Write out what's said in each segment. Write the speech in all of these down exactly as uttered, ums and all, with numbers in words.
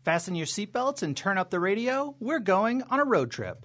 Fasten your seatbelts and turn up the radio. We're going on a road trip.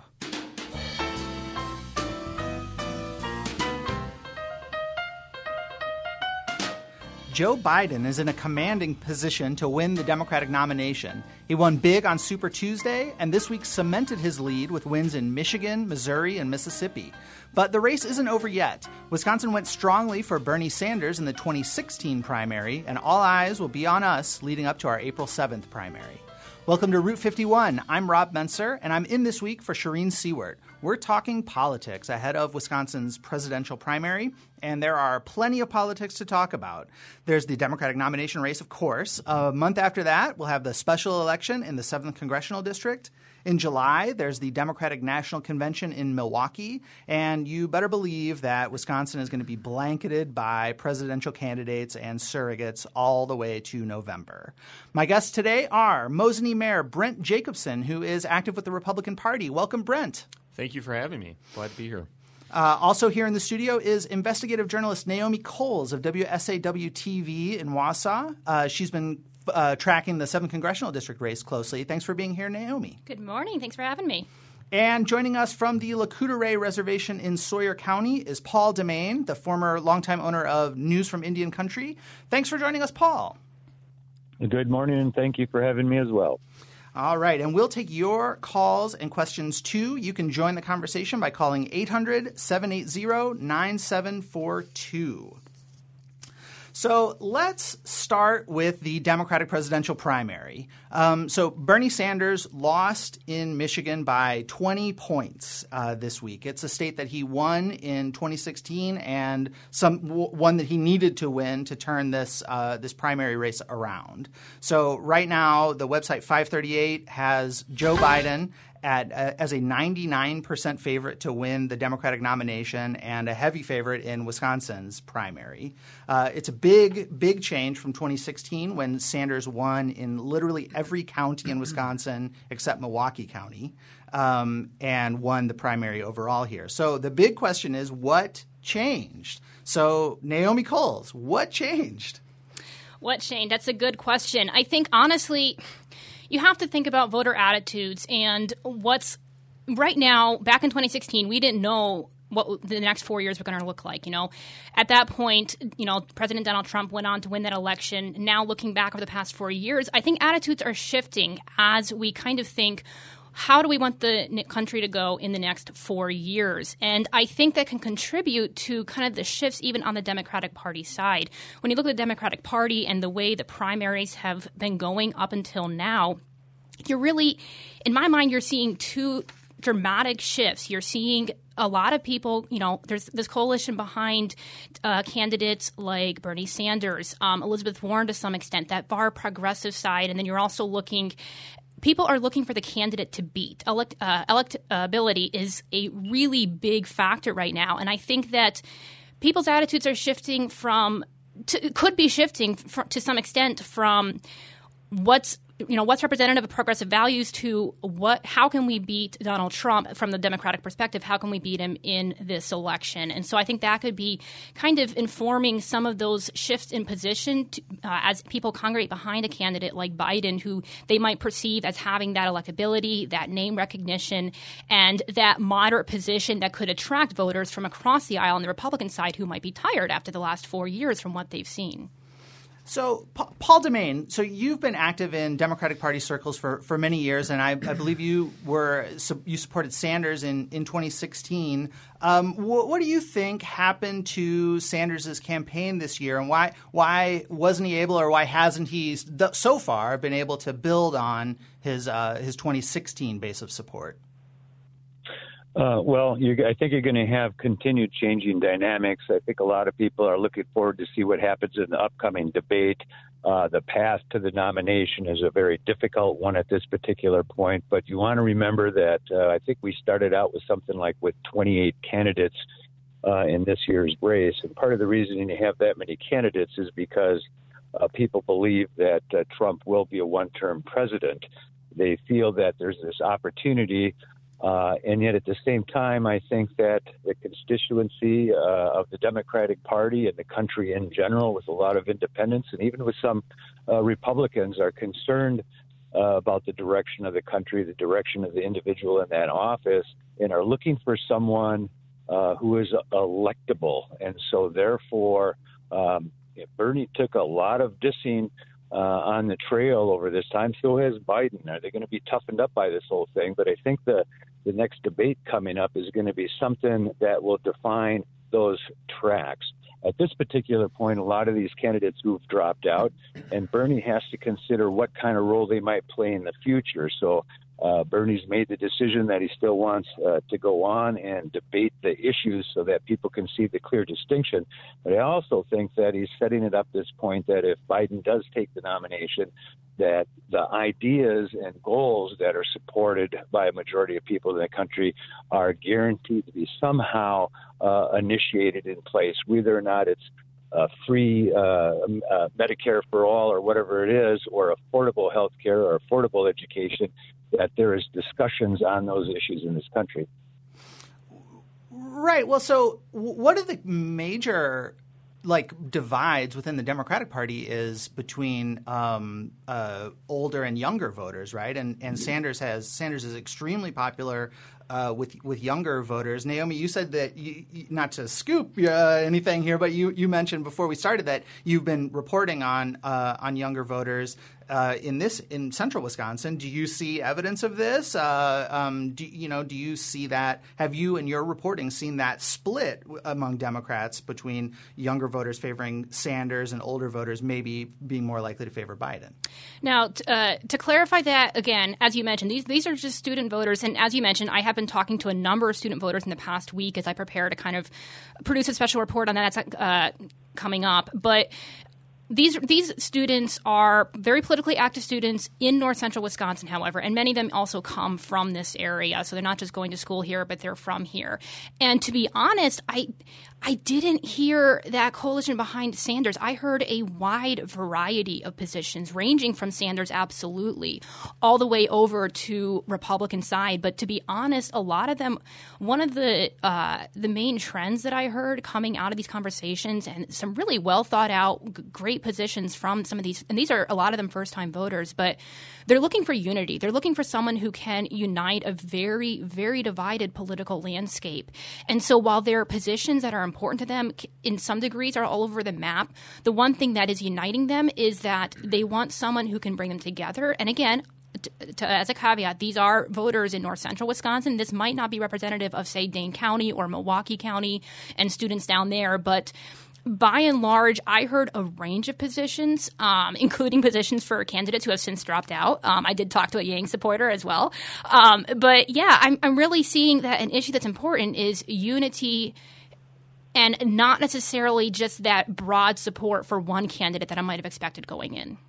Joe Biden is in a commanding position to win the Democratic nomination. He won big on Super Tuesday, and this week cemented his lead with wins in Michigan, Missouri, and Mississippi. But the race isn't over yet. Wisconsin went strongly for Bernie Sanders in the twenty sixteen primary, and all eyes will be on us leading up to our April seventh primary. Welcome to Route fifty-one. I'm Rob Menser, and I'm in this week for Shireen Seward. We're talking politics ahead of Wisconsin's presidential primary, and there are plenty of politics to talk about. There's the Democratic nomination race, of course. A month after that, we'll have the special election in the seventh Congressional District. In July, there's the Democratic National Convention in Milwaukee, and you better believe that Wisconsin is going to be blanketed by presidential candidates and surrogates all the way to November. My guests today are Mosinee Mayor Brent Jacobson, who is active with the Republican Party. Welcome, Brent. Thank you for having me. Glad to be here. Uh, also here in the studio is investigative journalist Naomi Coles of W S A W T V in Wausau. Uh, she's been uh, tracking the seventh Congressional District race closely. Thanks for being here, Naomi. Good morning. Thanks for having me. And joining us from the Lac-Courte Reservation in Sawyer County is Paul Demain, the former longtime owner of News from Indian Country. Thanks for joining us, Paul. Good morning, and thank you for having me as well. All right, and we'll take your calls and questions, too. You can join the conversation by calling eight hundred, seven eight zero, nine seven four two. So let's start with the Democratic presidential primary. Um, so Bernie Sanders lost in Michigan by twenty points uh, this week. It's a state that he won in twenty sixteen and some w- one that he needed to win to turn this uh, this primary race around. So right now, the website five thirty-eight has Joe Biden at uh, as a ninety-nine percent favorite to win the Democratic nomination and a heavy favorite in Wisconsin's primary. Uh, it's a big, big change from twenty sixteen when Sanders won in literally every county in Wisconsin except Milwaukee County um, and won the primary overall here. So the big question is, what changed? So Naomi Coles, what changed? What changed? That's a good question. I think, honestly, you have to think about voter attitudes and what's right now. Back in twenty sixteen, we didn't know what the next four years were going to look like. You know, at that point, you know, President Donald Trump went on to win that election. Now, looking back over the past four years, I think attitudes are shifting as we kind of think, how do we want the country to go in the next four years? And I think that can contribute to kind of the shifts even on the Democratic Party side. When you look at the Democratic Party and the way the primaries have been going up until now, you're really, in my mind, you're seeing two dramatic shifts. You're seeing a lot of people, you know, there's this coalition behind uh, candidates like Bernie Sanders, um, Elizabeth Warren to some extent, that far progressive side. And then you're also looking People are looking for the candidate to beat. Elect, uh, electability is a really big factor right now. And I think that people's attitudes are shifting from to, – could be shifting fr- to some extent from what's – you know, what's representative of progressive values to what, how can we beat Donald Trump from the Democratic perspective? How can we beat him in this election? And so I think that could be kind of informing some of those shifts in position to, uh, as people congregate behind a candidate like Biden, who they might perceive as having that electability, that name recognition, and that moderate position that could attract voters from across the aisle on the Republican side who might be tired after the last four years from what they've seen. So, pa- Paul Demain, so you've been active in Democratic Party circles for, for many years, and I, I believe you were su- you supported Sanders in, in twenty sixteen. Um, wh- what do you think happened to Sanders' campaign this year, and why why wasn't he able, or why hasn't he th- so far been able to build on his uh, his twenty sixteen base of support? Uh, well, you're, I think you're going to have continued changing dynamics. I think a lot of people are looking forward to see what happens in the upcoming debate. Uh, the path to the nomination is a very difficult one at this particular point, but you want to remember that uh, I think we started out with something like with twenty-eight candidates uh, in this year's race. And part of the reason you have that many candidates is because uh, people believe that uh, Trump will be a one-term president. They feel that there's this opportunity. Uh, and yet at the same time, I think that the constituency uh, of the Democratic Party and the country in general, with a lot of independents and even with some uh, Republicans, are concerned uh, about the direction of the country, the direction of the individual in that office, and are looking for someone uh, who is electable. And so, therefore, um, Bernie took a lot of dissing uh, on the trail over this time. So has Biden. Are they going to be toughened up by this whole thing? But I think the, the next debate coming up is going to be something that will define those tracks. At this particular point, a lot of these candidates who've dropped out, and Bernie has to consider what kind of role they might play in the future. So uh, Bernie's made the decision that he still wants uh, to go on and debate the issues so that people can see the clear distinction. But I also think that he's setting it up this point that if Biden does take the nomination, that the ideas and goals that are supported by a majority of people in the country are guaranteed to be somehow uh, initiated in place, whether or not it's uh, free uh, uh, Medicare for all or whatever it is, or affordable health care or affordable education, that there is discussions on those issues in this country. Right. Well, so what are the major like divides within the Democratic Party is between um, uh, older and younger voters, right? And and Sanders has Sanders is extremely popular uh, with with younger voters. Naomi, you said that you, not to scoop uh, anything here, but you, you mentioned before we started that you've been reporting on uh, on younger voters uh, in this in central Wisconsin. Do you see evidence of this? Uh, um, do you know? Do you see that? Have you in your reporting seen that split among Democrats between younger voters favoring Sanders and older voters maybe being more likely to favor Biden? Now, t- uh, to clarify that again, as you mentioned, these these are just student voters, and as you mentioned, I have been talking to a number of student voters in the past week as I prepare to kind of produce a special report on that that's uh, coming up, but. These these students are very politically active students in north central Wisconsin, however, and many of them also come from this area. So they're not just going to school here, but they're from here. And to be honest, I I didn't hear that coalition behind Sanders. I heard a wide variety of positions, ranging from Sanders absolutely all the way over to Republican side. But to be honest, a lot of them, one of the uh, the main trends that I heard coming out of these conversations, and some really well thought out, g- great positions from some of these, and these are a lot of them first-time voters, but they're looking for unity. They're looking for someone who can unite a very, very divided political landscape. And so while there are positions that are important to them, in some degrees are all over the map, the one thing that is uniting them is that they want someone who can bring them together. And again, To, to, as a caveat, these are voters in north central Wisconsin. This might not be representative of, say, Dane County or Milwaukee County and students down there, but by and large, I heard a range of positions, um, including positions for candidates who have since dropped out. Um, I did talk to a Yang supporter as well. Um, but yeah, I'm, I'm really seeing that an issue that's important is unity and not necessarily just that broad support for one candidate that I might have expected going in.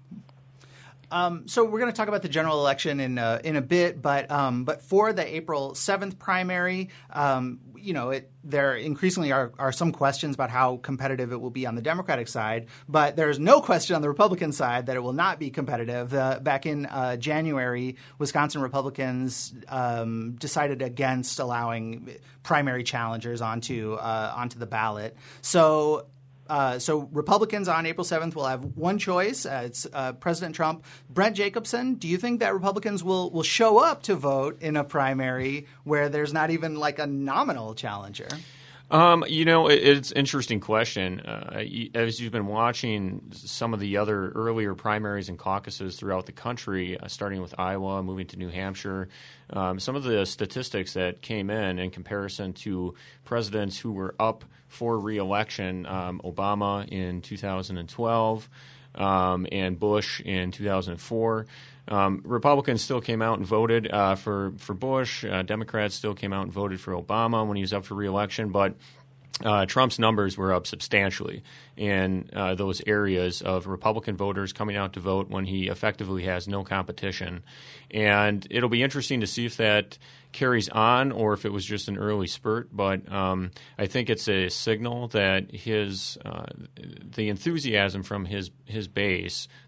Um, so we're going to talk about the general election in uh, in a bit, but um, but for the April seventh primary, um, you know, it, there increasingly are, are some questions about how competitive it will be on the Democratic side, but there's no question on the Republican side that it will not be competitive. Uh, back in uh, January, Wisconsin Republicans um, decided against allowing primary challengers onto uh, onto the ballot. So. Uh, so Republicans on April seventh will have one choice. Uh, it's uh, President Trump. Brent Jacobson, do you think that Republicans will, will show up to vote in a primary where there's not even like a nominal challenger? Um, you know, it, it's an interesting question. Uh, as you've been watching some of the other earlier primaries and caucuses throughout the country, uh, starting with Iowa, moving to New Hampshire, um, some of the statistics that came in in comparison to presidents who were up for re-election, um, Obama in two thousand twelve um, and Bush in two thousand four. Um, Republicans still came out and voted uh, for, for Bush. Uh, Democrats still came out and voted for Obama when he was up for re-election. But uh, Trump's numbers were up substantially in uh, those areas of Republican voters coming out to vote when he effectively has no competition. And it'll be interesting to see if that carries on or if it was just an early spurt. But um, I think it's a signal that his uh, the enthusiasm from his, his base,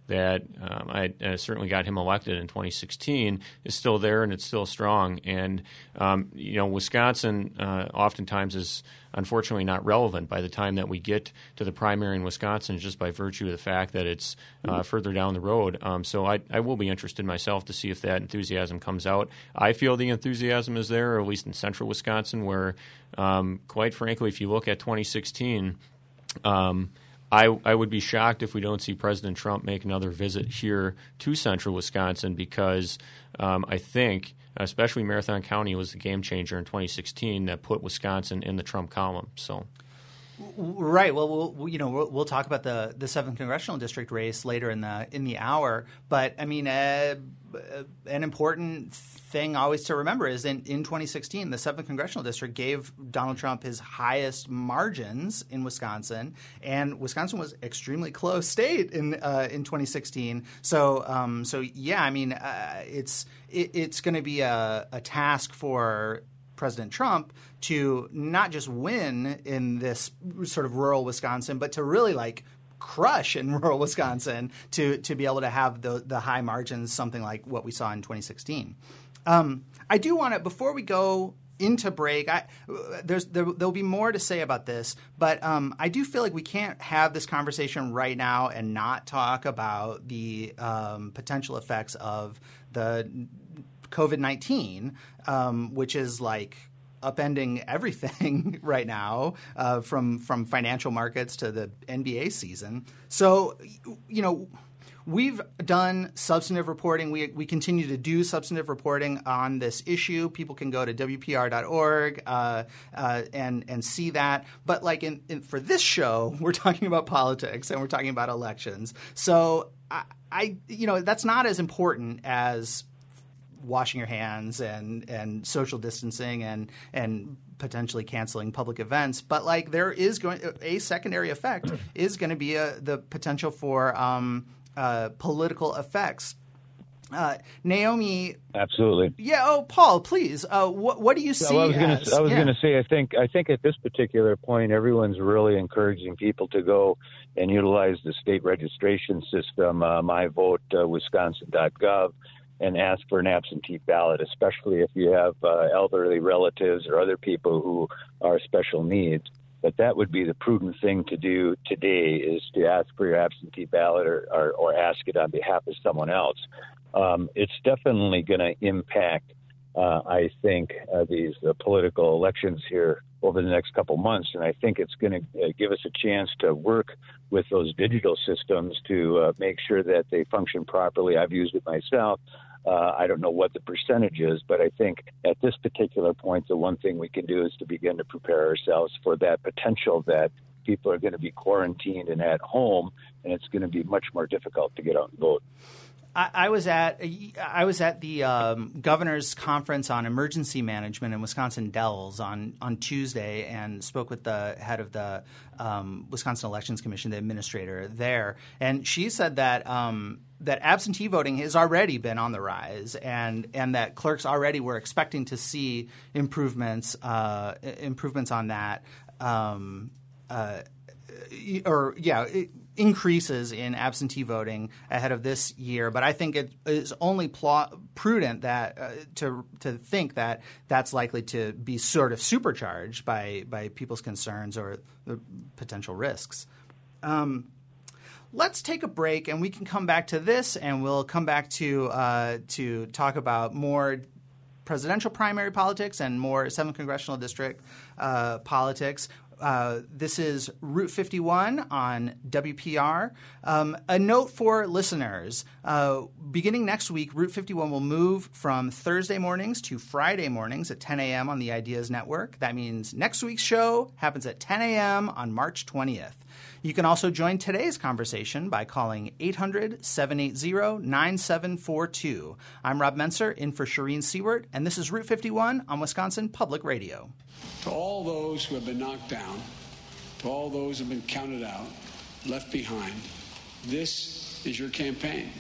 that um, I uh, certainly got him elected in twenty sixteen is still there and it's still strong. And, um, you know, Wisconsin uh, oftentimes is unfortunately not relevant by the time that we get to the primary in Wisconsin, just by virtue of the fact that it's uh, further down the road. Um, so I, I will be interested myself to see if that enthusiasm comes out. I feel the enthusiasm is there, or at least in central Wisconsin, where, um, quite frankly, if you look at twenty sixteen, um, I, I would be shocked if we don't see President Trump make another visit here to central Wisconsin, because um, I think especially Marathon County was the game changer in twenty sixteen that put Wisconsin in the Trump column. So, right. Well, we'll you know we'll, we'll talk about the the seventh congressional district race later in the in the hour. But I mean, uh, an important thing always to remember is in, in twenty sixteen, the seventh congressional district gave Donald Trump his highest margins in Wisconsin, and Wisconsin was extremely close state in uh, in twenty sixteen. So, um, so yeah, I mean, uh, it's it, it's going to be a, a task for President Trump to not just win in this sort of rural Wisconsin, but to really like crush in rural Wisconsin to to be able to have the the high margins, something like what we saw in twenty sixteen. Um, I do want to, before we go into break, I, there's there, there'll be more to say about this, but um, I do feel like we can't have this conversation right now and not talk about the um, potential effects of the COVID nineteen, um, which is like upending everything right now, uh, from from financial markets to the N B A season. So, you know, we've done substantive reporting. We we continue to do substantive reporting on this issue. People can go to W P R dot org uh, uh, and and see that. But like in, in for this show, we're talking about politics and we're talking about elections. So I, I you know that's not as important as washing your hands and, and social distancing and and potentially canceling public events. But like there is going a secondary effect is going to be a, the potential for um, uh, political effects. Uh, Naomi, absolutely. Yeah. Oh, Paul, please. Uh, what what do you see? Well, I was going to I was yeah. going to say I think I think at this particular point, everyone's really encouraging people to go and utilize the state registration system, uh, my vote wisconsin dot gov. And ask for an absentee ballot, especially if you have uh, elderly relatives or other people who are special needs. But that would be the prudent thing to do today, is to ask for your absentee ballot or, or, or ask it on behalf of someone else. Um, it's definitely going to impact, uh, I think, uh, these uh, political elections here over the next couple months. And I think it's going to uh, give us a chance to work with those digital systems to uh, make sure that they function properly. I've used it myself. Uh, I don't know what the percentage is, but I think at this particular point, the one thing we can do is to begin to prepare ourselves for that potential that people are going to be quarantined and at home, and it's going to be much more difficult to get out and vote. I, I was at I was at the um, governor's conference on emergency management in Wisconsin Dells on, on Tuesday and spoke with the head of the um, Wisconsin Elections Commission, the administrator there, and she said that um, that absentee voting has already been on the rise, and and that clerks already were expecting to see improvements uh, improvements on that. Um, uh, or yeah. It, increases in absentee voting ahead of this year, but I think it is only pl- prudent that uh, to to think that that's likely to be sort of supercharged by by people's concerns or the potential risks. Um, let's take a break, and we can come back to this, and we'll come back to uh, to talk about more presidential primary politics and more seventh congressional district uh, politics. Uh, this is Route fifty-one on W P R. Um, a note for listeners. Uh, beginning next week, Route fifty-one will move from Thursday mornings to Friday mornings at ten a.m. on the Ideas Network. That means next week's show happens at ten a.m. on March twentieth. You can also join today's conversation by calling eight hundred, seven eight zero, nine seven four two. I'm Rob Menser, in for Shireen Seward, and this is Route fifty-one on Wisconsin Public Radio. To all those who have been knocked down, to all those who have been counted out, left behind, this is your campaign.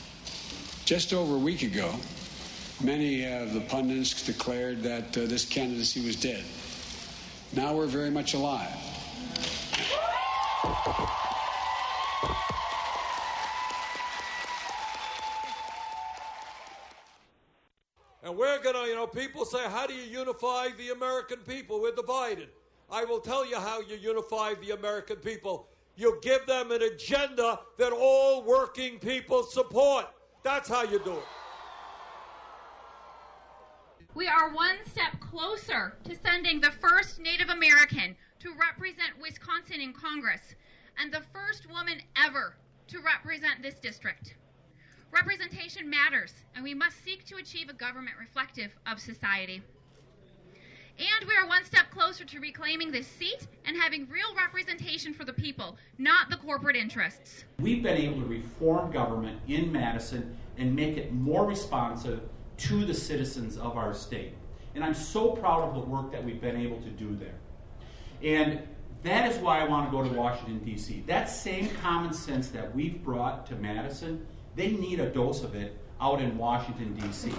Just over a week ago, many of the pundits declared that uh, this candidacy was dead. Now we're very much alive. And we're going to, you know, people say, how do you unify the American people? We're divided. I will tell you how you unify the American people. You give them an agenda that all working people support. That's how you do it. We are one step closer to sending the first Native American to represent Wisconsin in Congress and the first woman ever to represent this district. Representation matters, and we must seek to achieve a government reflective of society. And we are one step closer to reclaiming this seat and having real representation for the people, not the corporate interests. We've been able to reform government in Madison and make it more responsive to the citizens of our state. And I'm so proud of the work that we've been able to do there. And that is why I want to go to Washington, D C. That same common sense that we've brought to Madison, they need a dose of it out in Washington, D C.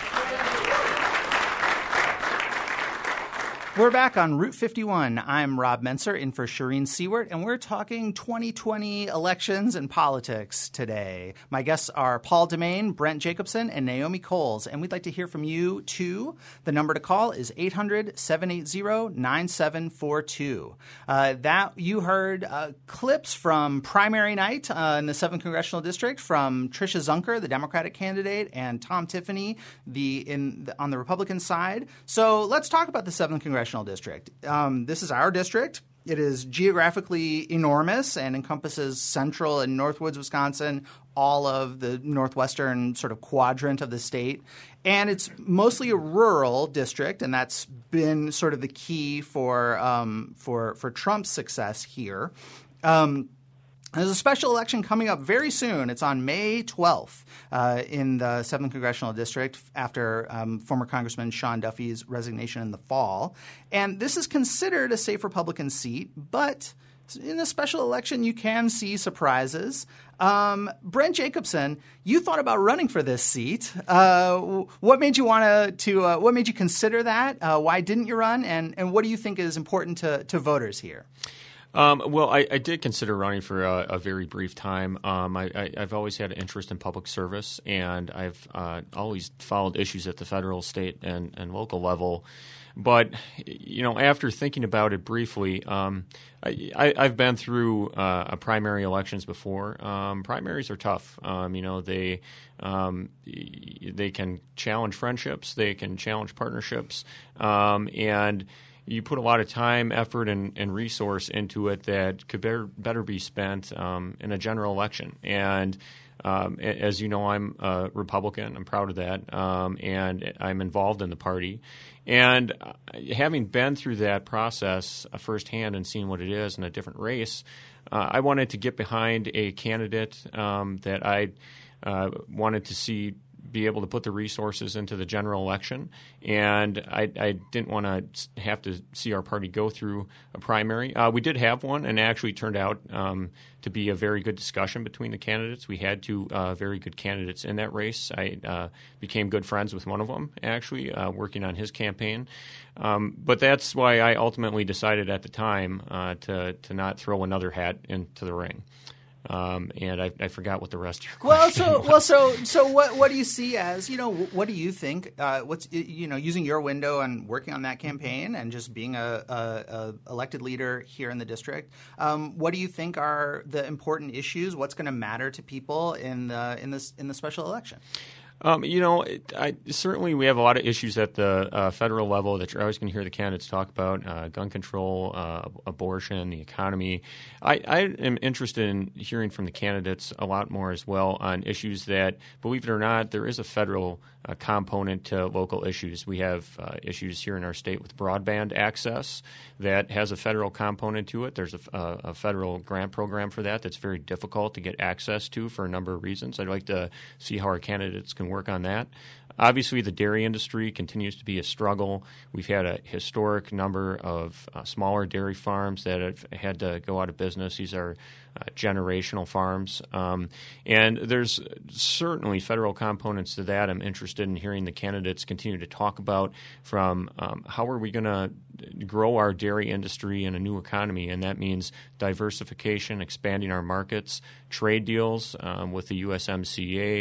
We're back on Route fifty-one. I'm Rob Menser in for Shireen Seward, and we're talking twenty twenty elections and politics today. My guests are Paul DeMain, Brent Jacobson, and Naomi Coles, and we'd like to hear from you, too. The number to call is eight hundred, seven eight zero, nine seven four two. Uh, that you heard uh, clips from primary night uh, in the seventh Congressional District from Tricia Zunker, the Democratic candidate, and Tom Tiffany the, in the, on the Republican side. So let's talk about the seventh Congressional District. Um, this is our district. It is geographically enormous and encompasses central and Northwoods, Wisconsin, all of the northwestern sort of quadrant of the state. And it's mostly a rural district, and that's been sort of the key for um, for for Trump's success here. Um, There's a special election coming up very soon. It's on May twelfth uh, in the seventh Congressional District after um, former Congressman Sean Duffy's resignation in the fall. And this is considered a safe Republican seat, but in a special election you can see surprises. Um, Brent Jacobson, you thought about running for this seat. Uh, what made you want to? Uh, what made you consider that? Uh, why didn't you run? And and what do you think is important to to voters here? Um, well, I, I did consider running for a, a very brief time. Um, I, I, I've always had an interest in public service, and I've uh, always followed issues at the federal, state, and, and local level. But, you know, after thinking about it briefly, um, I, I, I've been through uh, a primary elections before. Um, primaries are tough. Um, you know, they um, they can challenge friendships, they can challenge partnerships, um, and you put a lot of time, effort, and, and resource into it that could better, better be spent um, in a general election. And um, as you know, I'm a Republican. I'm proud of that, um, and I'm involved in the party. And having been through that process uh, firsthand and seen what it is in a different race, uh, I wanted to get behind a candidate um, that I uh, wanted to see be able to put the resources into the general election, and I, I didn't want to have to see our party go through a primary. Uh, we did have one, and it actually turned out um, to be a very good discussion between the candidates. We had two uh, very good candidates in that race. I uh, became good friends with one of them, actually, uh, working on his campaign. Um, but that's why I ultimately decided at the time uh, to, to not throw another hat into the ring. Um, and I, I forgot what the rest of your question well, so was. well, so so what what do you see as you know what do you think? Uh, what's you know using your window and working on that campaign and just being a, a, a elected leader here in the district. Um, what do you think are the important issues? What's going to matter to people in the in this in the special election? Um, you know, it, I, certainly we have a lot of issues at the uh, federal level that you're always going to hear the candidates talk about, uh, gun control, uh, abortion, the economy. I, I am interested in hearing from the candidates a lot more as well on issues that, believe it or not, there is a federal uh, component to local issues. We have uh, issues here in our state with broadband access that has a federal component to it. There's a, a, a federal grant program for that that's very difficult to get access to for a number of reasons. I'd like to see how our candidates can work on that. Obviously, the dairy industry continues to be a struggle. We've had a historic number of uh, smaller dairy farms that have had to go out of business. These are uh, generational farms. Um, and there's certainly federal components to that I'm interested in hearing the candidates continue to talk about, from um, how are we going to grow our dairy industry in a new economy, and that means diversification, expanding our markets, trade deals um, with the U S M C A,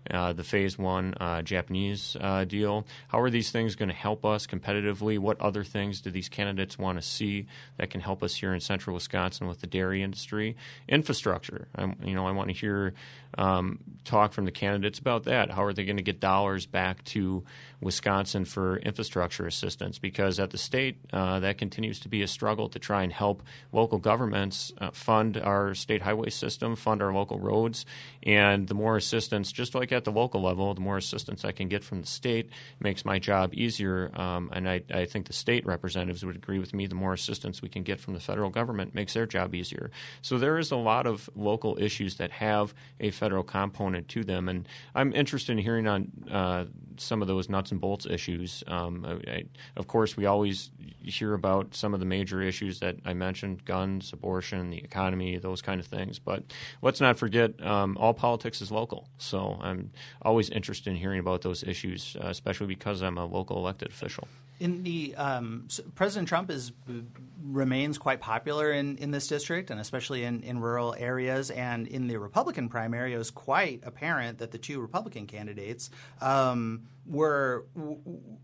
uh, the Phase One uh, Japanese uh, deal. How are these things going to help us competitively? What other things do these candidates want to see that can help us here in central Wisconsin with the dairy industry? Infrastructure. I'm, you know, I want to hear um, talk from the candidates about that. How are they going to get dollars back to Wisconsin for infrastructure assistance? Because at the state, uh, that continues to be a struggle to try and help local governments uh, fund our state highway system, fund our local roads, and the more assistance, just like at the local level, the more assistance I can get from the state makes my job easier. Um, and I, I think the state representatives would agree with me. The more assistance we can get from the federal government makes their job easier. So there is a lot of local issues that have a federal component to them, and I'm interested in hearing on uh, some of those nuts and bolts issues. Um, I, I, of course, we always hear about some of the major issues that I mentioned: guns, abortion, the economy, those kind of things. But let's not forget, um, all politics is local. So I'm always interested in hearing about those issues, uh, especially because I'm a local elected official. In the um, so President Trump is remains quite popular in, in this district, and especially in, in rural areas. And in the Republican primary, it was quite apparent that the two Republican candidates um, were w-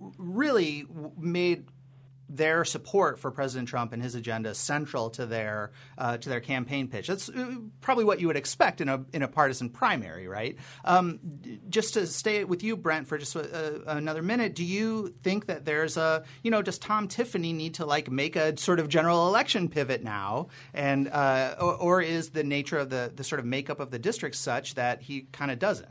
really w- made their support for President Trump and his agenda central to their uh, to their campaign pitch. That's probably what you would expect in a in a partisan primary, right? Um, just to stay with you, Brent, for just a, a, another minute, do you think that there's a you know does Tom Tiffany need to like make a sort of general election pivot now, and uh, or, or is the nature of the the sort of makeup of the district such that he kind of doesn't?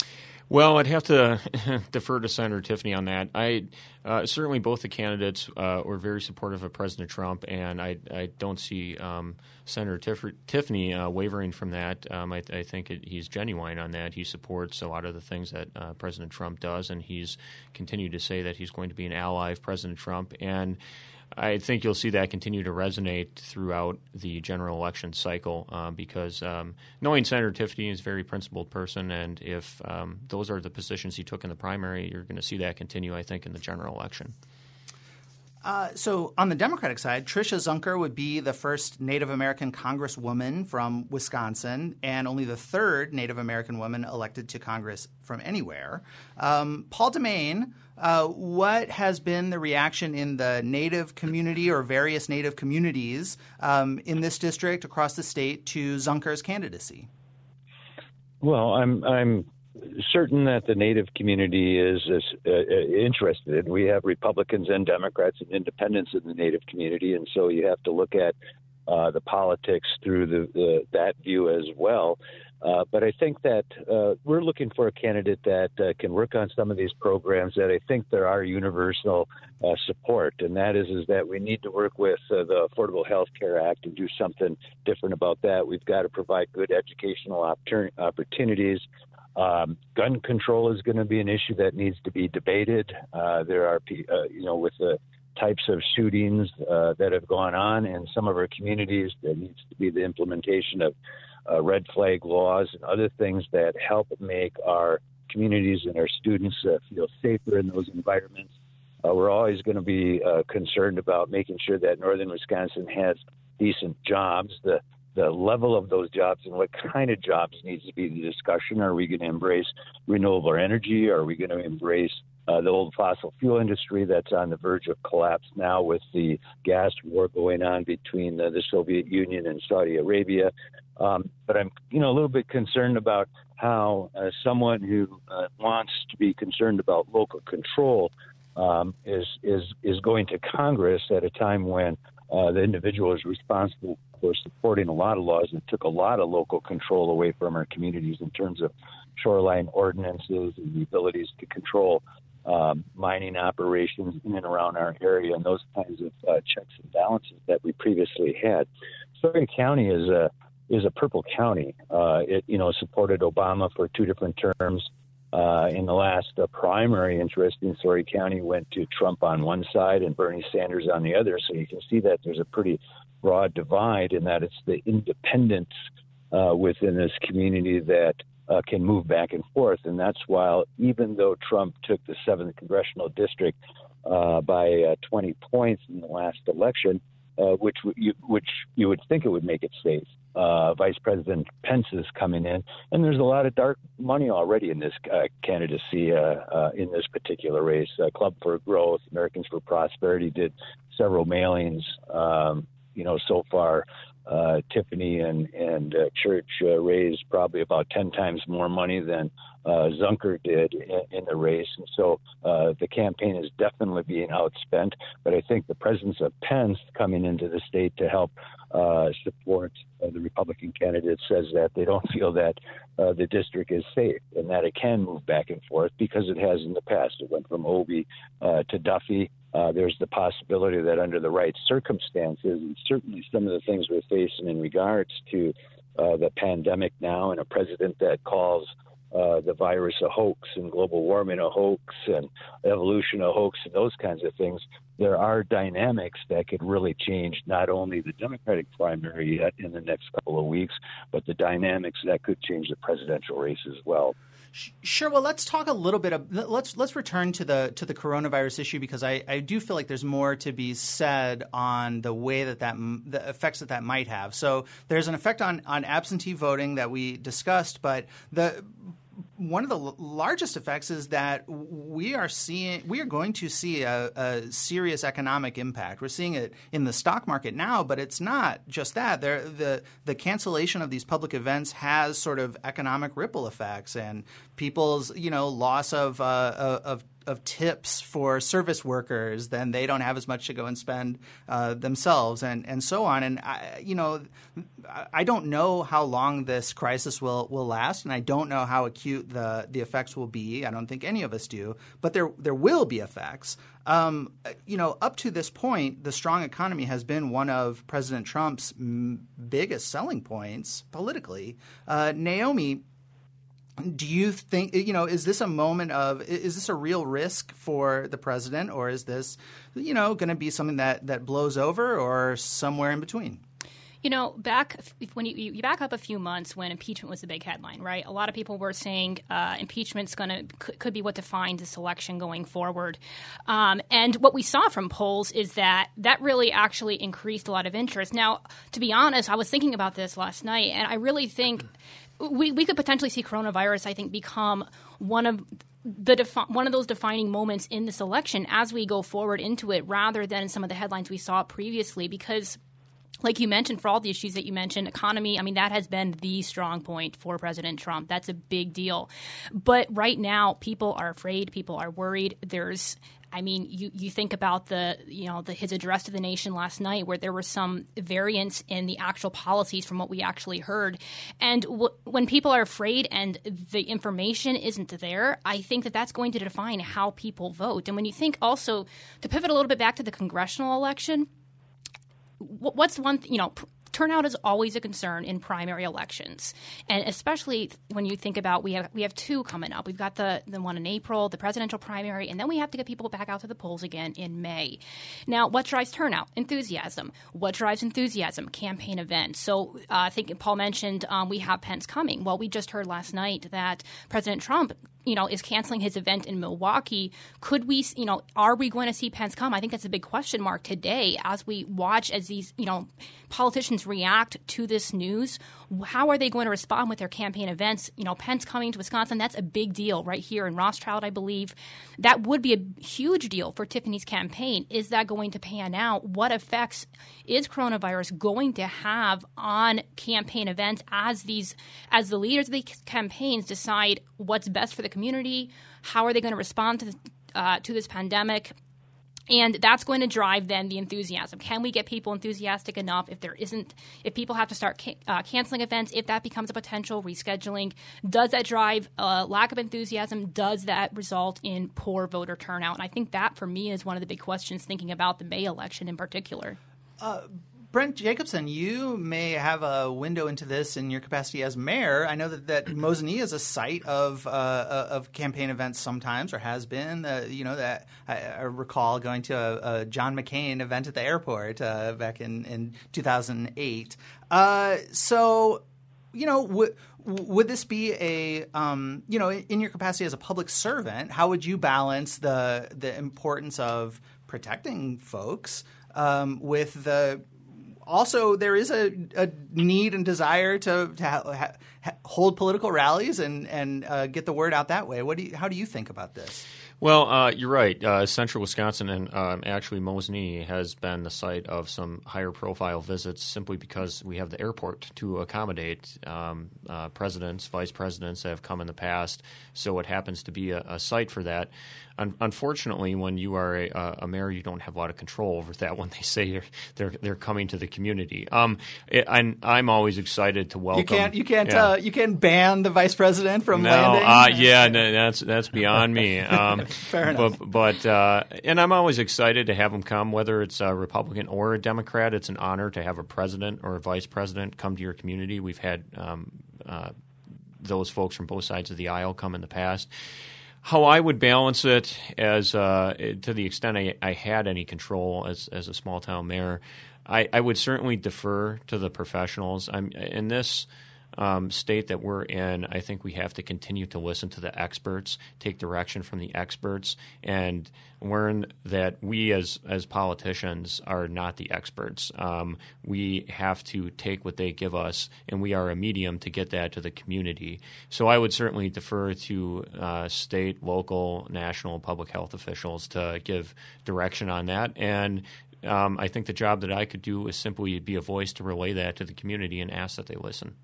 Well, I'd have to defer to Senator Tiffany on that. I uh, certainly both the candidates uh, were very supportive of President Trump, and I, I don't see um, Senator Tif- Tiffany uh, wavering from that. Um, I, I think it, he's genuine on that. He supports a lot of the things that uh, President Trump does, and he's continued to say that he's going to be an ally of President Trump. And I think you'll see that continue to resonate throughout the general election cycle uh, because um, knowing Senator Tiffany is a very principled person, and if um, those are the positions he took in the primary, you're going to see that continue, I think, in the general election. Uh, so on the Democratic side, Tricia Zunker would be the first Native American congresswoman from Wisconsin and only the third Native American woman elected to Congress from anywhere. Um, Paul DeMaine, uh, what has been the reaction in the Native community or various Native communities um, in this district across the state to Zunker's candidacy? Well, I'm I'm certain that the Native community is, is uh, interested. We have Republicans and Democrats and independents in the Native community, and so you have to look at uh, the politics through the, the that view as well. Uh, but I think that uh, we're looking for a candidate that uh, can work on some of these programs that I think there are universal uh, support, and that is is that we need to work with uh, the Affordable Health Care Act and do something different about that. We've got to provide good educational oppor- opportunities. Um, gun control is going to be an issue that needs to be debated. Uh, there are, uh, you know, with the types of shootings uh, that have gone on in some of our communities, there needs to be the implementation of uh, red flag laws and other things that help make our communities and our students uh, feel safer in those environments. Uh, we're always going to be uh, concerned about making sure that northern Wisconsin has decent jobs. The The level of those jobs and what kind of jobs needs to be the discussion. Are we going to embrace renewable energy? Are we going to embrace uh, the old fossil fuel industry that's on the verge of collapse now with the gas war going on between uh, the Soviet Union and Saudi Arabia? Um, but I'm, you know, a little bit concerned about how uh, someone who uh, wants to be concerned about local control um, is is is going to Congress at a time when uh, the individual is responsible for supporting a lot of laws and took a lot of local control away from our communities in terms of shoreline ordinances and the abilities to control um, mining operations in and around our area and those kinds of uh, checks and balances that we previously had. Story County is a is a purple county. Uh, it you know supported Obama for two different terms. Uh, in the last uh, primary, interesting, Story County went to Trump on one side and Bernie Sanders on the other. So you can see that there's a pretty broad divide in that it's the independents uh, within this community that uh, can move back and forth. And that's why even though Trump took the seventh congressional district uh, by uh, twenty points in the last election, uh, which, w- you, which you would think it would make it safe. Uh, Vice President Pence is coming in, and there's a lot of dark money already in this uh, candidacy uh, uh, in this particular race. Uh, Club for Growth, Americans for Prosperity did several mailings, um, you know, so far. Uh, Tiffany and and uh, Church uh, raised probably about ten times more money than uh, Zunker did in, in the race, and so uh, the campaign is definitely being outspent. But I think the presence of Pence coming into the state to help uh, support uh, the Republican candidate says that they don't feel that uh, the district is safe and that it can move back and forth because it has in the past. It went from Obie uh, to Duffy. Uh, there's the possibility that under the right circumstances, and certainly some of the things we're facing in regards to uh, the pandemic now, and a president that calls uh, the virus a hoax and global warming a hoax and evolution a hoax and those kinds of things, there are dynamics that could really change not only the Democratic primary yet in the next couple of weeks, but the dynamics that could change the presidential race as well. Sure. Well, let's talk a little bit of let's let's return to the to the coronavirus issue, because I, I do feel like there's more to be said on the way that that the effects that that might have. So there's an effect on on absentee voting that we discussed, but the one of the l- largest effects is that we are seeing we are going to see a, a serious economic impact. We're seeing it in the stock market now, but it's not just that. There, the the cancellation of these public events has sort of economic ripple effects, and people's you know loss of uh, of of tips for service workers, then they don't have as much to go and spend uh, themselves, and, and so on. And I, you know, I don't know how long this crisis will, will last, and I don't know how acute the, the effects will be. I don't think any of us do, but there there will be effects. Um, you know, up to this point, the strong economy has been one of President Trump's m- biggest selling points politically. Uh, Naomi, do you think, you know, is this a moment of, is this a real risk for the president, or is this, you know, going to be something that, that blows over, or somewhere in between? You know, back when you, you back up a few months when impeachment was the big headline, right? A lot of people were saying uh, impeachment's going to could, could be what defines this election going forward. Um, and what we saw from polls is that that really actually increased a lot of interest. Now, to be honest, I was thinking about this last night, and I really think we, we could potentially see coronavirus, I think, become one of the defi- one of those defining moments in this election as we go forward into it, rather than some of the headlines we saw previously, because like you mentioned, for all the issues that you mentioned, economy, I mean, that has been the strong point for President Trump. That's a big deal. But right now, people are afraid. People are worried. There's I mean, you, you think about the, you know, the, his address to the nation last night, where there were some variance in the actual policies from what we actually heard. And w- when people are afraid and the information isn't there, I think that that's going to define how people vote. And when you think also, to pivot a little bit back to the congressional election, what's one, th- you know, pr- turnout is always a concern in primary elections, and especially when you think about we have we have two coming up. We've got the the one in April, the presidential primary, and then we have to get people back out to the polls again in May. Now, what drives turnout? Enthusiasm. What drives enthusiasm? Campaign events. So uh, I think Paul mentioned um, we have Pence coming. Well, we just heard last night that President Trump, you know, is canceling his event in Milwaukee. Could we, you know, are we going to see Pence come? I think that's a big question mark today as we watch as these, you know, politicians react to this news. How are they going to respond with their campaign events? You know, Pence coming to Wisconsin, that's a big deal right here in Rothschild, I believe. That would be a huge deal for Tiffany's campaign. Is that going to pan out? What effects is coronavirus going to have on campaign events as these, as the leaders of the campaigns decide what's best for the community? How are they going to respond to, the, uh, to this pandemic? And that's going to drive then the enthusiasm. Can we get people enthusiastic enough if there isn't, if people have to start ca- uh, canceling events, if that becomes a potential rescheduling? Does that drive a lack of enthusiasm? Does that result in poor voter turnout? And I think that, for me, is one of the big questions thinking about the May election in particular. Uh, Brent Jacobson, you may have a window into this in your capacity as mayor. I know that, that Mosinee is a site of uh, of campaign events sometimes, or has been. Uh, you know, that I, I recall going to a, a John McCain event at the airport uh, back in, in two thousand eight. Uh, so, you know, w- would this be a, um, you know, in your capacity as a public servant, how would you balance the the importance of protecting folks um, with the also, there is a, a need and desire to, to ha- ha- hold political rallies and and uh, get the word out that way. What do you, how do you think about this? Well, uh, you're right. Uh, Central Wisconsin and um, actually Mosney has been the site of some higher profile visits simply because we have the airport to accommodate um, uh, presidents, vice presidents that have come in the past. So it happens to be a, a site for that. Un- unfortunately, when you are a, a mayor, you don't have a lot of control over that when they say they're they're, they're coming to the community. Um, it, I'm, I'm always excited to welcome. You can't you can't yeah. uh, you can't ban the vice president from no, landing. Uh, yeah, no, that's that's beyond me. Um, Fair enough. But, but uh, and I'm always excited to have them come, whether it's a Republican or a Democrat. It's an honor to have a president or a vice president come to your community. We've had um, uh, those folks from both sides of the aisle come in the past. How I would balance it, as uh, to the extent I, I had any control as as a small town mayor, I, I would certainly defer to the professionals. I'm in this. Um, state that we're in, I think we have to continue to listen to the experts, take direction from the experts, and learn that we as as politicians are not the experts. Um, we have to take what they give us, and we are a medium to get that to the community. So I would certainly defer to uh, state, local, national public health officials to give direction on that. And um, I think the job that I could do is simply be a voice to relay that to the community and ask that they listen.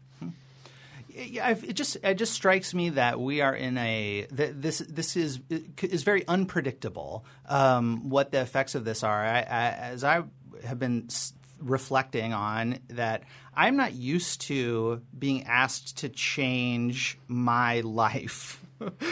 Yeah, it just it just strikes me that we are in a that this this is is very unpredictable. Um, what the effects of this are, I, I, as I have been reflecting on that, I'm not used to being asked to change my life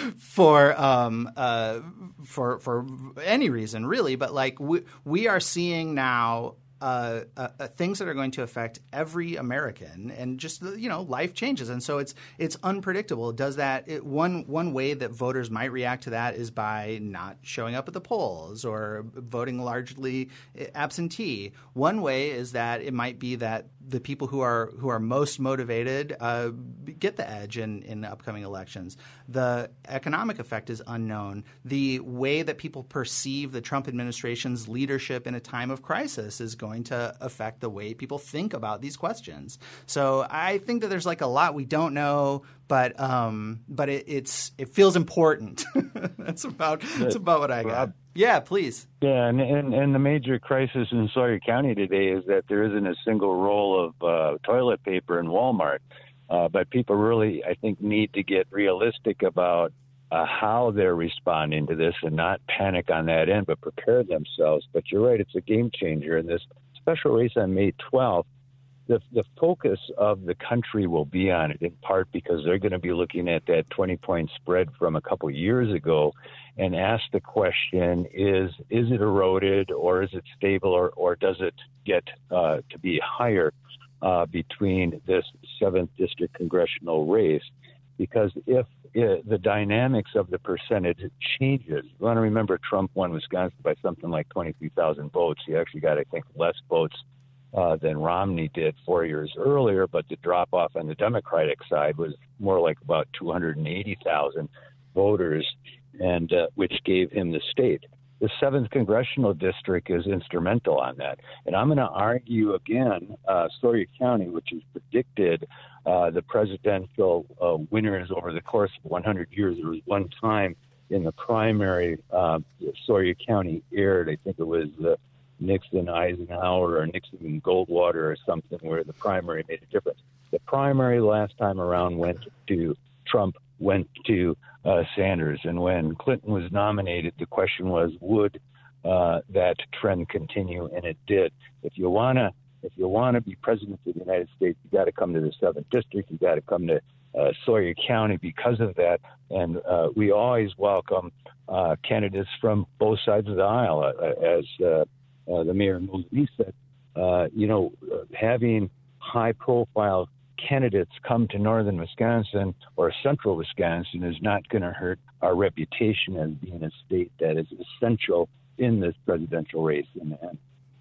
for um, uh, for for any reason, really. But like we we are seeing now. Uh, uh, uh, things that are going to affect every American, and just you know, life changes, and so it's it's unpredictable. Does that it, one one way that voters might react to that is by not showing up at the polls or voting largely absentee. One way is that it might be that the people who are who are most motivated uh, get the edge in in upcoming elections. The economic effect is unknown. The way that people perceive the Trump administration's leadership in a time of crisis is going to affect the way people think about these questions. So I think that there's like a lot we don't know, but um, but it, it's it feels important. That's about that's about what I got. Rob, yeah, please. Yeah, and, and and the major crisis in Sawyer County today is that there isn't a single roll of uh, toilet paper in Walmart. Uh, but people really, I think, need to get realistic about uh, how they're responding to this and not panic on that end, but prepare themselves. But you're right, it's a game changer. In this special race on May twelfth, the, the focus of the country will be on it, in part because they're going to be looking at that twenty-point spread from a couple years ago and ask the question, is is it eroded or is it stable or, or does it get uh, to be higher uh, between this seventh District congressional race? Because if it, the dynamics of the percentage changes, you want to remember Trump won Wisconsin by something like twenty-three thousand votes. He actually got, I think, less votes uh, than Romney did four years earlier, but the drop-off on the Democratic side was more like about two hundred eighty thousand voters, and uh, which gave him the state. The seventh congressional district is instrumental on that. And I'm going to argue again, uh, Sawyer County, which has predicted uh, the presidential uh, winners over the course of one hundred years. There was one time in the primary, uh, Sawyer County aired, I think it was uh, Nixon Eisenhower or Nixon Goldwater or something, where the primary made a difference. The primary last time around went to Trump, went to uh, Sanders. And when Clinton was nominated, the question was, would uh, that trend continue? And it did. If you want to if you want to be president of the United States, you got to come to the seventh District. You got to come to uh, Sawyer County because of that. And uh, we always welcome uh, candidates from both sides of the aisle. Uh, as uh, uh, the mayor Mosby said, uh, you know, uh, having high-profile candidates come to northern Wisconsin or central Wisconsin is not going to hurt our reputation as being a state that is essential in this presidential race in the end.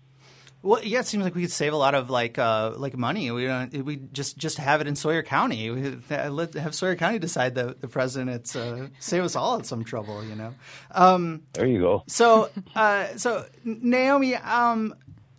Well, yeah, it seems like we could save a lot of like uh, like money. We don't. We just just have it in Sawyer County. We let have Sawyer County decide the the president. It's uh, save us all some trouble, you know. Um, there you go. So, uh, so Naomi, um,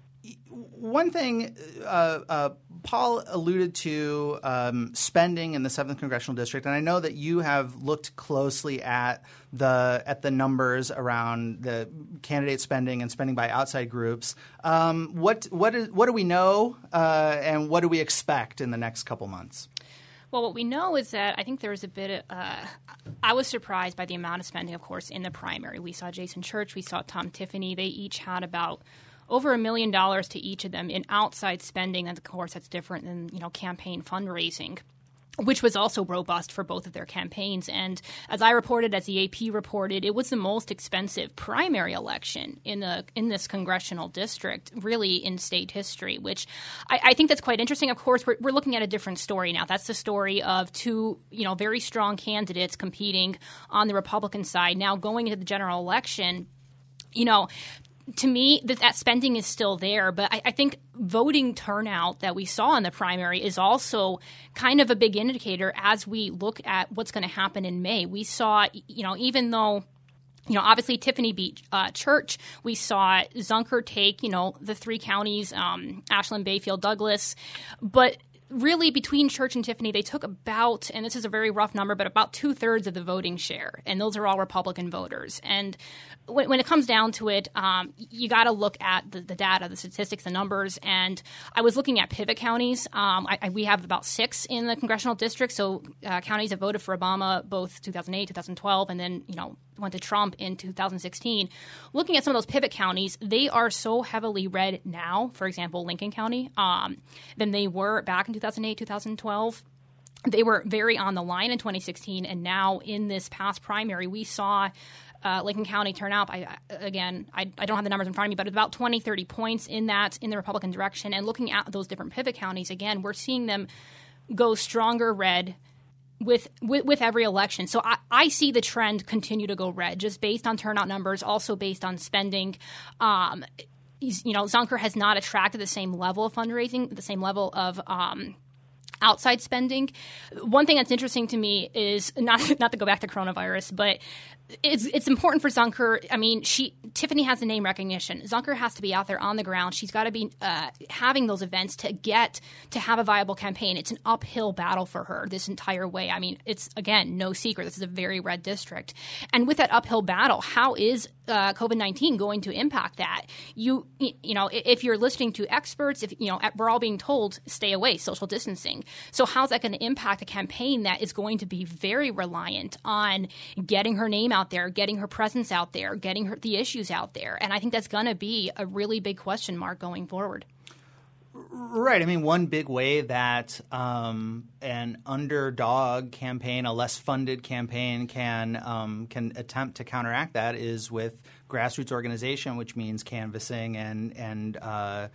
one thing uh, uh, Paul alluded to um, spending in the seventh Congressional District, and I know that you have looked closely at the at the numbers around the candidate spending and spending by outside groups. Um, what what is what do we know, uh, and what do we expect in the next couple months? Well, what we know is that I think there was a bit of uh, – I was surprised by the amount of spending, of course, in the primary. We saw Jason Church. We saw Tom Tiffany. They each had about over a million dollars to each of them in outside spending. And, of course, that's different than, you know, campaign fundraising, which was also robust for both of their campaigns. And as I reported, as the A P reported, it was the most expensive primary election in the in this congressional district, really in state history, which I, I think that's quite interesting. Of course, we're, we're looking at a different story now. That's the story of two, you know, very strong candidates competing on the Republican side. Now going into the general election, you know, to me, that, that spending is still there, but I, I think voting turnout that we saw in the primary is also kind of a big indicator as we look at what's going to happen in May. We saw, you know, even though, you know, obviously Tiffany beat uh, Church, we saw Zunker take, you know, the three counties, um, Ashland, Bayfield, Douglas, but really, between Church and Tiffany, they took about, and this is a very rough number, but about two-thirds of the voting share. And those are all Republican voters. And when, when it comes down to it, um, you got to look at the, the data, the statistics, the numbers. And I was looking at pivot counties. Um, I, I, we have about six in the congressional district. So uh, counties that voted for Obama both two thousand eight, two thousand twelve, and then, you know, went to Trump in two thousand sixteen. Looking at some of those pivot counties, they are so heavily red now, for example, Lincoln County, um, than they were back in two thousand eight, two thousand twelve. They were very on the line in twenty sixteen, and now in this past primary, we saw uh, Lincoln County turn out. I, again, I, I don't have the numbers in front of me, but about twenty, thirty points in that in the Republican direction. And looking at those different pivot counties, again, we're seeing them go stronger red With, with with every election. So I, I see the trend continue to go red, just based on turnout numbers, also based on spending. Um, you know, Zunker has not attracted the same level of fundraising, the same level of um, outside spending. One thing that's interesting to me is, not not to go back to coronavirus, but it's it's important for Zunker. I mean, she Tiffany has the name recognition. Zunker has to be out there on the ground. She's got to be uh, having those events to get to have a viable campaign. It's an uphill battle for her this entire way. I mean, it's, again, no secret. This is a very red district. And with that uphill battle, how is uh, COVID nineteen going to impact that? You you know, if you're listening to experts, if you know, we're all being told stay away, social distancing. So how's that going to impact a campaign that is going to be very reliant on getting her name out out there, getting her presence out there, getting her the issues out there? And I think that's going to be a really big question mark going forward. Right. I mean, one big way that um, an underdog campaign, a less funded campaign, can um, can attempt to counteract that is with grassroots organization, which means canvassing and and uh,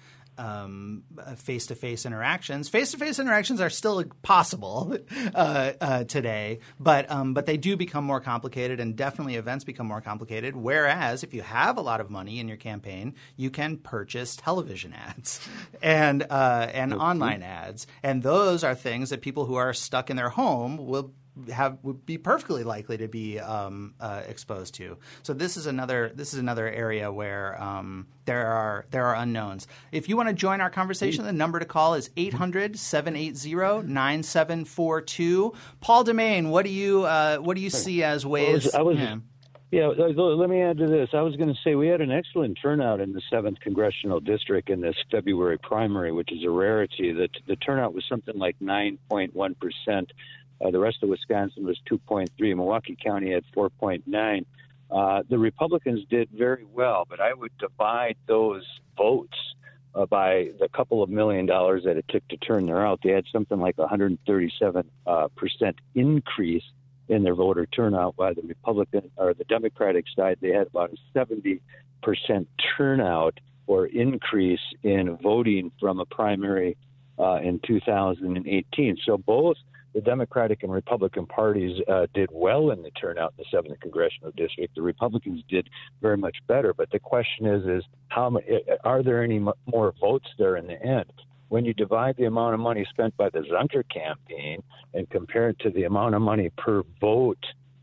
um, face-to-face interactions. Face-to-face interactions are still possible uh, uh, today, but um, but they do become more complicated, and definitely events become more complicated. Whereas if you have a lot of money in your campaign, you can purchase television ads and uh, and mm-hmm. online ads, and those are things that people who are stuck in their home will have would be perfectly likely to be um, uh, exposed to. So this is another this is another area where um, there are there are unknowns. If you want to join our conversation, the number to call is eight hundred, seven eight zero, nine seven four two. Paul Demain, what do you uh, what do you see as ways? I was, I was yeah. yeah. Let me add to this. I was going to say we had an excellent turnout in the seventh congressional district in this February primary, which is a rarity. That the turnout was something like nine point one percent. Uh, the rest of Wisconsin was two point three. Milwaukee County had four point nine. Uh, the Republicans did very well, but I would divide those votes uh, by the couple of million dollars that it took to turn them out. They had something like one hundred thirty-seven uh, percent increase in their voter turnout. By the Republican or the Democratic side, they had about a seventy percent turnout or increase in voting from a primary uh, in two thousand eighteen. So both the Democratic and Republican parties uh, did well in the turnout in the seventh Congressional District. The Republicans did very much better. But the question is, is how many, are there any m- more votes there in the end? When you divide the amount of money spent by the Zunker campaign and compare it to the amount of money per vote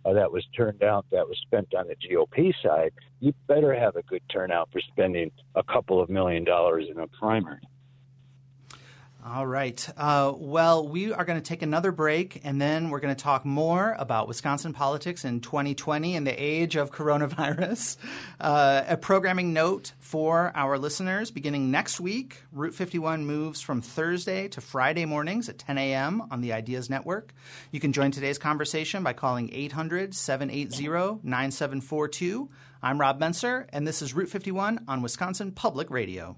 uh, that was turned out that was spent on the G O P side, you better have a good turnout for spending a couple of million dollars in a primary. All right. Uh, well, we are going to take another break, and then we're going to talk more about Wisconsin politics in twenty twenty in the age of coronavirus. Uh, a programming note for our listeners: beginning next week, Route fifty-one moves from Thursday to Friday mornings at ten a.m. on the Ideas Network. You can join today's conversation by calling eight hundred, seven eight zero, nine seven four two. I'm Rob Menser, and this is Route fifty-one on Wisconsin Public Radio.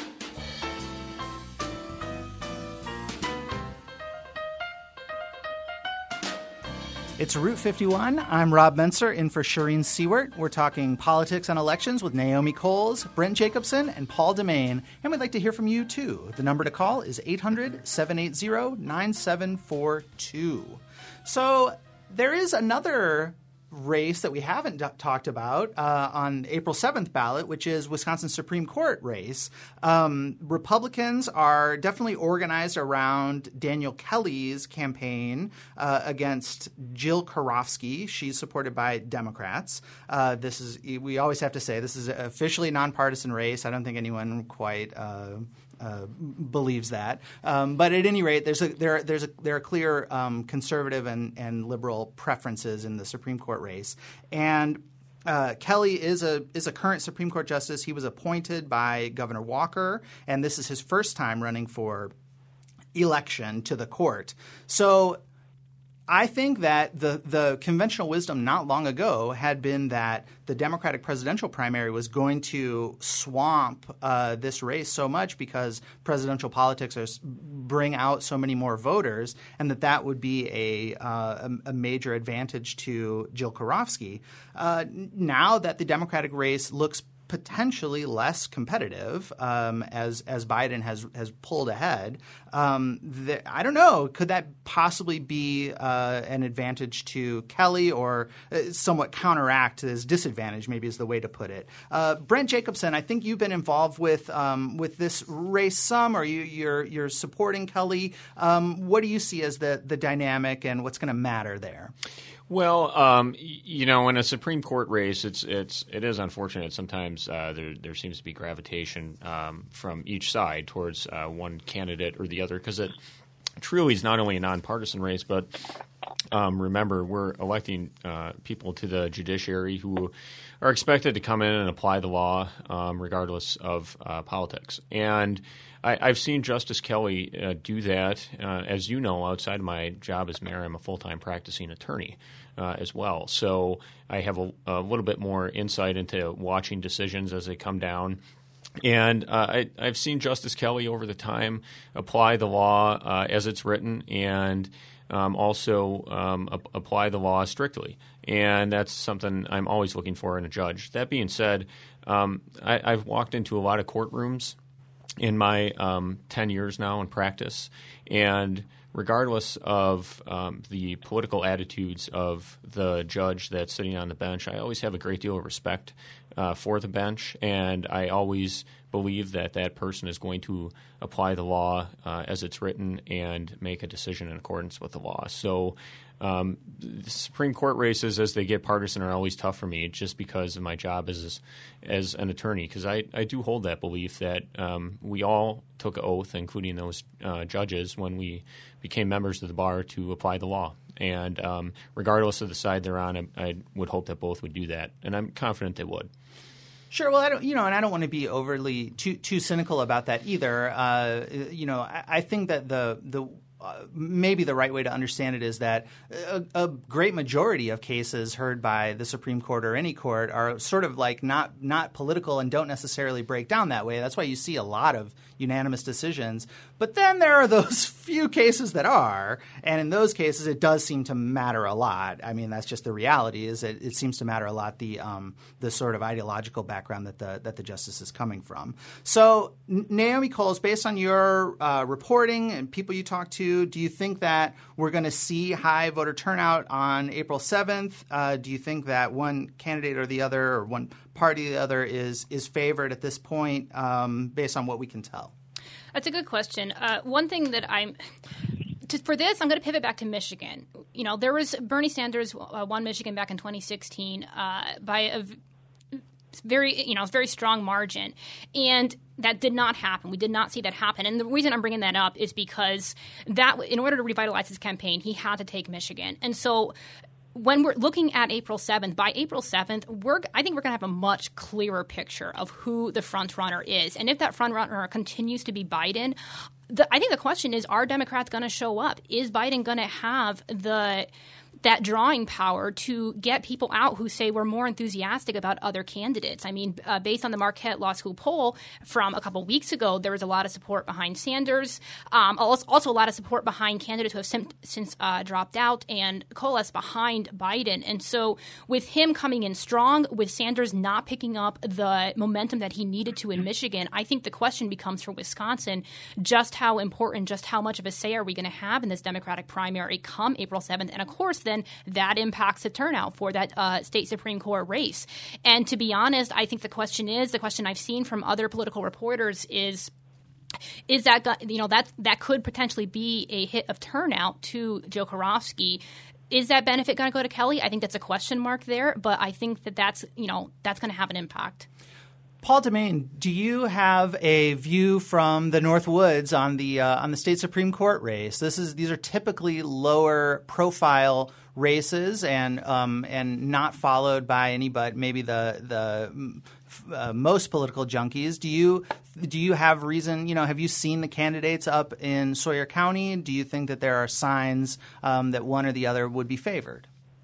It's Route fifty-one. I'm Rob Menser, in for Shireen Seward. We're talking politics and elections with Naomi Coles, Brent Jacobson, and Paul DeMain. And we'd like to hear from you, too. The number to call is eight hundred, seven eight zero, nine seven four two. So there is another race that we haven't d- talked about uh, on April seventh ballot, which is Wisconsin Supreme Court race. Um, Republicans are definitely organized around Daniel Kelly's campaign uh, against Jill Karofsky. She's supported by Democrats. Uh, this is we always have to say this is officially a nonpartisan race. I don't think anyone quite uh, Uh, believes that, um, but at any rate, there's a there there's a there are clear um, conservative and, and liberal preferences in the Supreme Court race, and uh, Kelly is a is a current Supreme Court justice. He was appointed by Governor Walker, and this is his first time running for election to the court. So I think that the the conventional wisdom not long ago had been that the Democratic presidential primary was going to swamp uh, this race so much because presidential politics are, bring out so many more voters, and that that would be a uh, a, a major advantage to Jill Karofsky. Uh, now that the Democratic race looks potentially less competitive um, as as Biden has has pulled ahead. Um, the, I don't know. Could that possibly be uh, an advantage to Kelly, or uh, somewhat counteract his disadvantage? Maybe is the way to put it. Uh, Brent Jacobson, I think you've been involved with um, with this race some, or you, you're you're supporting Kelly. Um, what do you see as the the dynamic and what's going to matter there? Well, um, you know, in a Supreme Court race, it's it's it is unfortunate. Sometimes uh, there there seems to be gravitation um, from each side towards uh, one candidate or the other, because it truly is not only a nonpartisan race, but um, remember, we're electing uh, people to the judiciary who are expected to come in and apply the law um, regardless of uh, politics. And I, I've seen Justice Kelly uh, do that. Uh, as you know, outside of my job as mayor, I'm a full-time practicing attorney uh, as well. So I have a, a little bit more insight into watching decisions as they come down. And uh, I, I've seen Justice Kelly over the time apply the law uh, as it's written, and um, also um, ap- apply the law strictly. And that's something I'm always looking for in a judge. That being said, um, I, I've walked into a lot of courtrooms in my um, ten years now in practice, and regardless of um, the political attitudes of the judge that's sitting on the bench, I always have a great deal of respect uh, for the bench, and I always believe that that person is going to apply the law uh, as it's written and make a decision in accordance with the law. So um, the Supreme Court races, as they get partisan, are always tough for me, just because of my job as as an attorney, because I, I do hold that belief that um, we all took an oath, including those uh, judges, when we became members of the bar, to apply the law. And um, regardless of the side they're on, I, I would hope that both would do that, and I'm confident they would. Sure. Well, I don't, you know, and I don't want to be overly too too cynical about that either. Uh, you know, I, I think that the the uh, maybe the right way to understand it is that a, a great majority of cases heard by the Supreme Court or any court are sort of like not not political and don't necessarily break down that way. That's why you see a lot of unanimous decisions. But then there are those few cases that are, and in those cases it does seem to matter a lot. I mean, that's just the reality, is that it seems to matter a lot the um, the sort of ideological background that the that the justice is coming from. So, Naomi Coles, based on your uh, reporting and people you talk to, do you think that we're going to see high voter turnout on April seventh? Uh, do you think that one candidate or the other, or one party or the other, is is favored at this point, um, based on what we can tell? That's a good question. Uh, one thing that I'm to, for this, I'm going to pivot back to Michigan. You know, there was Bernie Sanders uh, won Michigan back in twenty sixteen uh, by a very, you know, very strong margin, and that did not happen. We did not see that happen. And the reason I'm bringing that up is because that, in order to revitalize his campaign, he had to take Michigan. And so when we're looking at April seventh, by April seventh, we're, I think we're going to have a much clearer picture of who the front runner is. And if that front runner continues to be Biden, the, I think the question is, are Democrats going to show up? Is Biden going to have the that drawing power to get people out who say we're more enthusiastic about other candidates? I mean, uh, based on the Marquette Law School poll from a couple weeks ago, there was a lot of support behind Sanders, um, also a lot of support behind candidates who have sim- since uh, dropped out and coalesced behind Biden. And so with him coming in strong, with Sanders not picking up the momentum that he needed to in Michigan, I think the question becomes for Wisconsin, just how important, just how much of a say are we going to have in this Democratic primary come April seventh? And of course, then that impacts the turnout for that uh, state Supreme Court race. And to be honest, I think the question is, the question I've seen from other political reporters is, is that, you know, that that could potentially be a hit of turnout to Joe Karofsky. Is that benefit going to go to Kelly? I think that's a question mark there, but I think that that's, you know, that's going to have an impact. Paul Demain, do you have a view from the North Woods on the uh, on the state Supreme Court race? This is these are typically lower profile races and um, and not followed by any but maybe the the uh, most political junkies. Do you do you have reason? You know, have you seen the candidates up in Sawyer County? Do you think that there are signs um, that one or the other would be favored?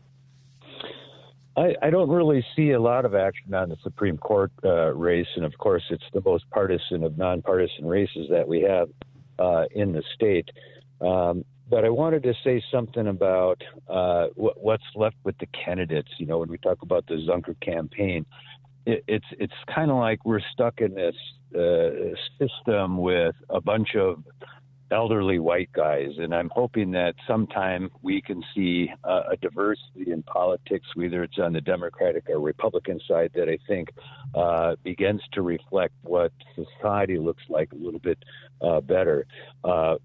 I, I don't really see a lot of action on the Supreme Court uh, race, and of course, it's the most partisan of nonpartisan races that we have uh, in the state. Um, but I wanted to say something about uh, w- what's left with the candidates. You know, when we talk about the Zunker campaign, it, it's it's kind of like we're stuck in this uh, system with a bunch of elderly white guys, and I'm hoping that sometime we can see uh, a diversity in politics, whether it's on the Democratic or Republican side, that I think uh, begins to reflect what society looks like a little bit uh, better. Uh,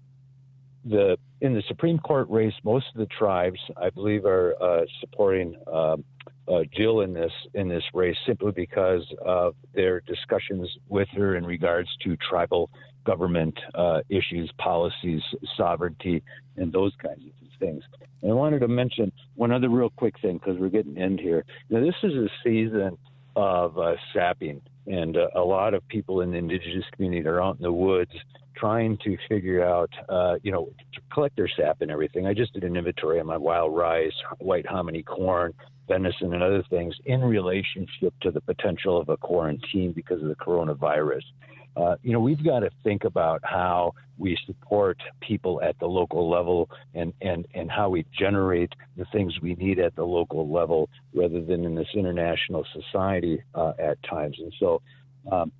the in the Supreme Court race, most of the tribes, I believe, are uh, supporting um, uh, Jill in this in this race simply because of their discussions with her in regards to tribal government uh, issues, policies, sovereignty, and those kinds of things. And I wanted to mention one other real quick thing because we're getting end here. Now, this is a season of uh, sapping, and uh, a lot of people in the indigenous community are out in the woods trying to figure out, uh, you know, to collect their sap and everything. I just did an inventory on my wild rice, white hominy corn, venison, and other things in relationship to the potential of a quarantine because of the coronavirus. Uh, you know, we've got to think about how we support people at the local level and, and, and how we generate the things we need at the local level rather than in this international society uh, at times. And so um,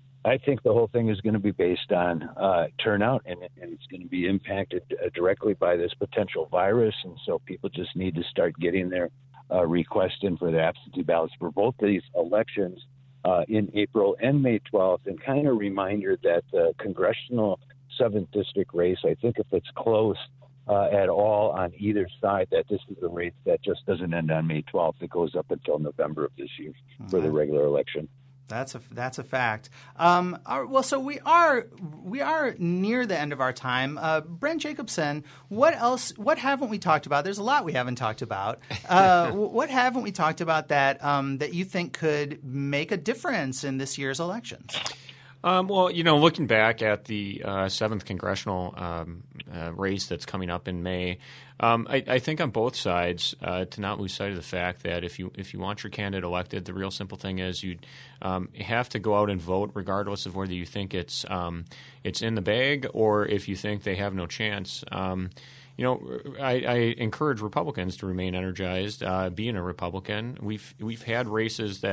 I think the whole thing is going to be based on uh, turnout, and, and it's going to be impacted uh, directly by this potential virus. And so people just need to start getting their uh, request in for the absentee ballots for both of these elections Uh, in April and May twelfth, and kind of a reminder that the congressional seventh District race, I think if it's close uh, at all on either side, that this is a race that just doesn't end on May twelfth. It goes up until November of this year mm-hmm. for the regular election. That's a that's a fact. Um, our, well, so we are we are near the end of our time. Uh, Brent Jacobson, what else? What haven't we talked about? There's a lot we haven't talked about. Uh, what haven't we talked about that um, that you think could make a difference in this year's elections? Um, well, you know, looking back at the uh, seventh congressional um, uh, race that's coming up in May, um, I, I think on both sides uh, to not lose sight of the fact that if you if you want your candidate elected, the real simple thing is you um, have to go out and vote, regardless of whether you think it's um, it's in the bag or if you think they have no chance. Um, You know, I, I encourage Republicans to remain energized. Uh, being a Republican, we've we've had races that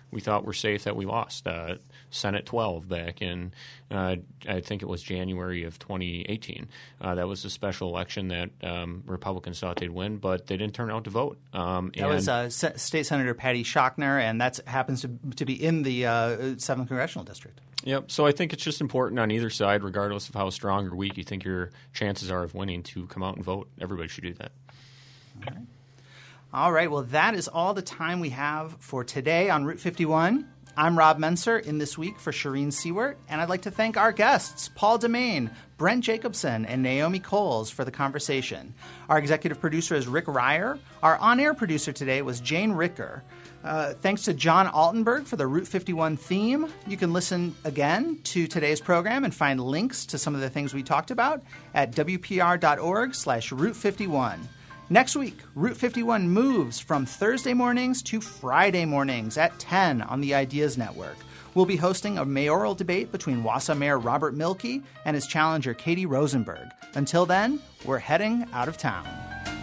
we thought were safe that we lost. Uh, Senate twelve back in, uh, I think it was January of twenty eighteen. Uh, that was a special election that um, Republicans thought they'd win, but they didn't turn out to vote. Um, that was uh, Se- State Senator Patty Shockner, and that happens to, to be in the uh, seventh Congressional District. Yep. So I think it's just important on either side, regardless of how strong or weak you think your chances are of winning, to come out and vote. Everybody should do that. All right. All right. Well, that is all the time we have for today on Route fifty-one. I'm Rob Menser in this week for Shireen Seward, and I'd like to thank our guests, Paul Demain, Brent Jacobson, and Naomi Coles for the conversation. Our executive producer is Rick Ryer. Our on-air producer today was Jane Ricker. Uh, thanks to John Altenberg for the Route fifty-one theme. You can listen again to today's program and find links to some of the things we talked about at w p r dot org slash route fifty-one. Next week, Route fifty-one moves from Thursday mornings to Friday mornings at ten on the Ideas Network. We'll be hosting a mayoral debate between Wausau Mayor Robert Mielke and his challenger Katie Rosenberg. Until then, we're heading out of town.